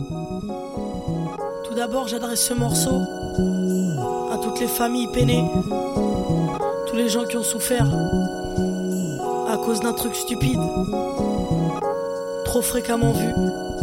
Tout d'abord, j'adresse ce morceau à toutes les familles peinées, tous les gens qui ont souffert à cause d'un truc stupide, trop fréquemment vu.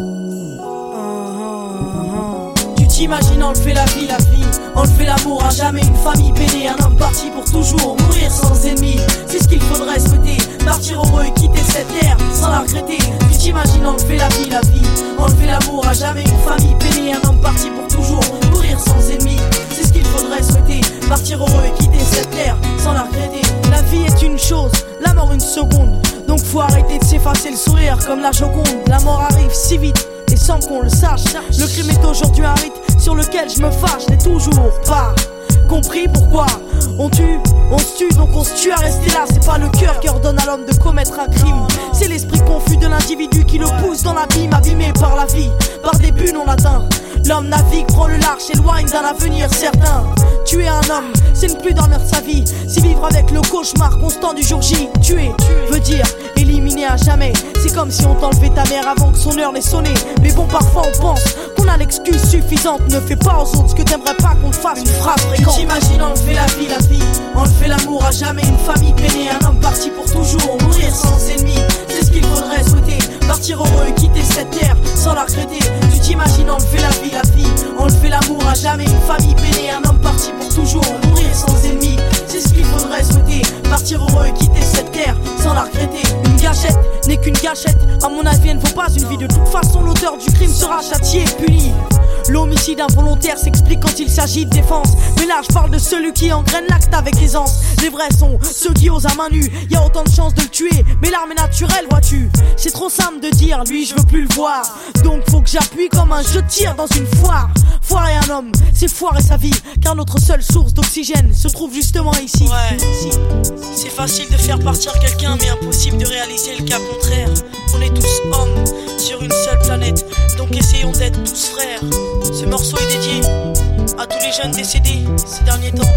Tu t'imagines enlever la vie, enlever l'amour, à jamais une famille peinée, un homme parti pour toujours, mourir sans ennemis. C'est ce qu'il faudrait souhaiter, partir heureux et quitter cette terre sans la regretter. Tu t'imagines enlever la vie, enlever l'amour, à jamais une famille peinée, un homme parti pour toujours, mourir sans ennemis. C'est ce qu'il faudrait souhaiter, partir heureux et quitter cette terre sans la regretter. La vie est une chose, la mort une seconde, donc faut arrêter de s'effacer le sourire comme la Joconde. La mort arrive si vite et sans qu'on le sache. Le crime est aujourd'hui un rite sur lequel je me fâche. Je n'ai toujours pas compris pourquoi on tue, on se tue, donc on se tue à rester là. C'est pas le cœur qui ordonne à l'homme de commettre un crime, c'est l'esprit confus de l'individu qui le pousse dans l'abîme, abîmé par la vie, par des buts non atteints. L'homme navigue, prend le large, s'éloigne d'un avenir certain. Tuer un homme, c'est ne plus dormir de sa vie, c'est vivre avec le cauchemar constant du jour J. Tuer veut dire éliminer à jamais. C'est comme si on t'enlevait ta mère avant que son heure n'ait sonné. Mais bon, parfois on pense qu'on a l'excuse suffisante. Ne fais pas aux autres ce que t'aimerais pas qu'on te fasse, une phrase fréquente. Tu t'imagines enlever la vie, enlever l'amour, à jamais une famille peinée, un homme parti pour toujours, mourir sans ennemis. C'est ce qu'il faudrait souhaiter, partir heureux et quitter cette terre sans la regretter. Tu t'imagines enlever la vie, enlever l'amour, à jamais une famille peinée, un homme parti pour toujours, mourir sans ennemis. C'est ce qu'il faudrait souhaiter, partir heureux et quitter cette terre sans la regretter. Une gâchette n'est qu'une gâchette, à mon avis elle ne vaut pas une vie. De toute façon l'auteur du crime sera châtié et puni. L'homicide involontaire s'explique quand il s'agit de défense, mais là je parle de celui qui engraine l'acte avec aisance. Les vrais sont ceux qui osent à main nue, y a autant de chances de le tuer, mais l'arme est naturelle, vois-tu. C'est trop simple de dire, lui je veux plus le voir, donc faut que j'appuie comme un jeu de tir dans une foire. Foirer un homme, c'est foirer sa vie, car notre seule source d'oxygène se trouve justement ici. Ouais, c'est facile de faire partir quelqu'un, mais impossible de réaliser le cas contraire. On est tous hommes sur une seule planète, donc essayons d'être tous frères. Ce morceau est dédié à tous les jeunes décédés ces derniers temps.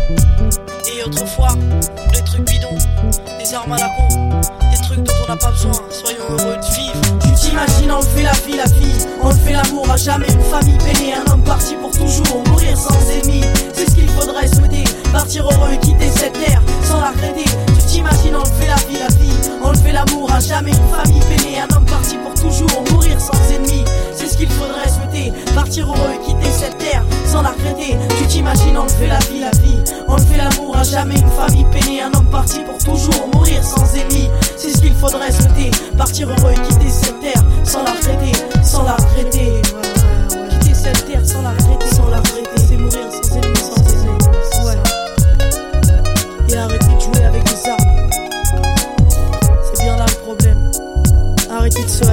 Et autrefois, des trucs bidons, des armes à la con, des trucs dont on n'a pas besoin, soyons heureux de vivre. Tu t'imagines enlever la vie, enlever l'amour, à jamais une famille peinée, un homme parti pour toujours, mourir sans ennemis. C'est ce qu'il faudrait souhaiter, partir heureux et quitter cette terre sans la regretter. Tu t'imagines enlever la vie, enlever l'amour, à jamais une famille peinée, un homme parti pour toujours, mourir sans ennemis. C'est ce qu'il faudrait souhaiter, partir heureux et quitter cette terre sans la regretter. Tu t'imagines enlever la vie, enlever l'amour, à jamais une famille peinée, un homme parti pour toujours, mourir sans ennemis. C'est ce qu'il faudrait souhaiter, partir heureux et quitter cette terre sans la regretter, sans la regretter. Quitter cette terre sans la regretter, sans la regretter. C'est mourir sans ennemis, sans ennemis. Ouais. Et arrêter de jouer avec des armes, c'est bien là le problème. Arrêtez de se